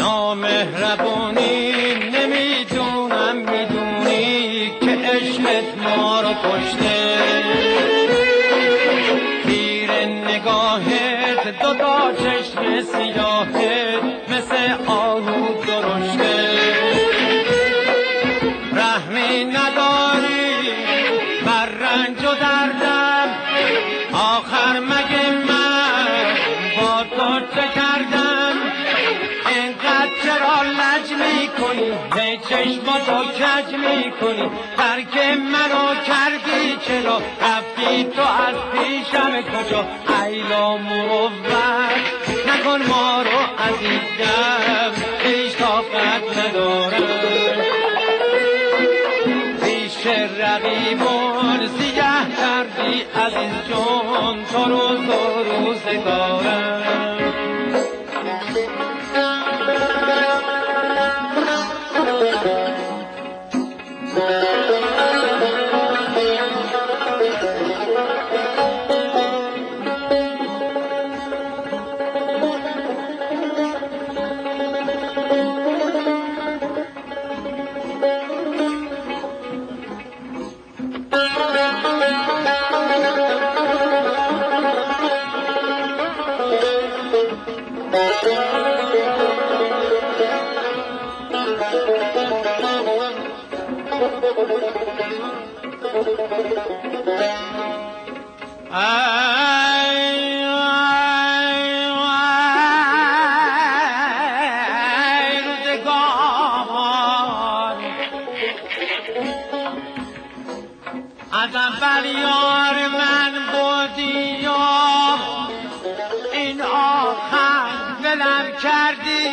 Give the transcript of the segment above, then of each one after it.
نامهربونی نمیدونم میدونی که عشقت ما رو کشته تیر نگاهت دوتا چشم سیاهت مثل آهو درشته رحمی نداری بر رنج و دردم آخر مگه من با تو چه کردم اینقدر چرا لج میکنی هی چشماتو کج میکنی ترک منو کردی چرا رفتی تو از پیشم کجا ایلا مروت نکن ما رو عزیزم هیچ طاقت ندارم پیش رقیبان سیه کردی عزیز جان تو روز و روزگارم از اول یار من بودی و این آخر ولم کردی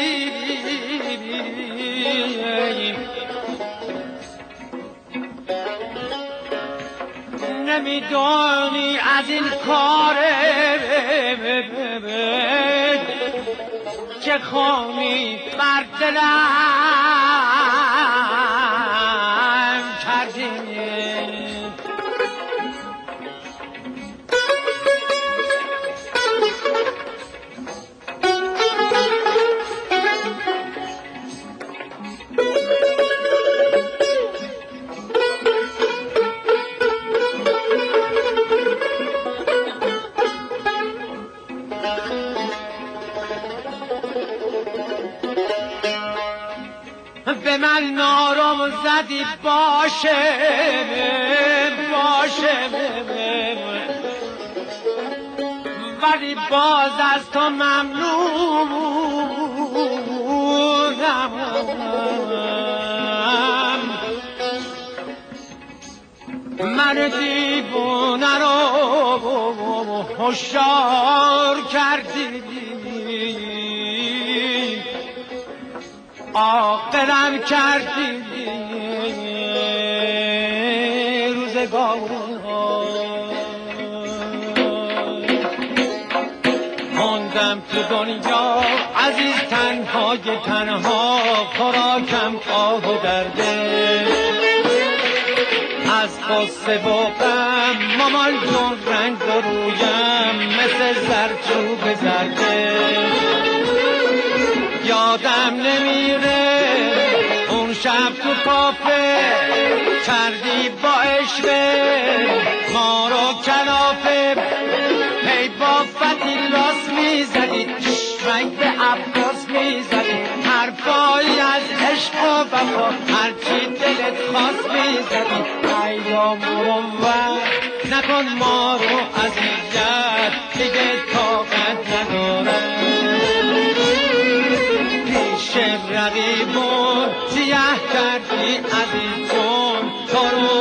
نمیدونی از این کار چه خونی بر دلم کردی به من نارم زدی باشه ولی باز از تو ممنونم من دیوونه رو هوشیار کردی عاقلم کردی روزگار ماندم تو دنیا عزیز تنها خوراکم آه و درده از قصه و غم مامان جون رنگ رویم مثل زرچوب زرده یادم نمیره اون شب تو کافه کردی با عشقه ما رو کلافه هی با فتیلاس میزدی چشمک به عباس میزدی حرفایی از عشق و وفا هرچی دلت خواست میزدی ایام مروت نکن ما رو اذیت دیگه طاقت ندارم پیش رقیبون سیه کردی عزیز جون تو رو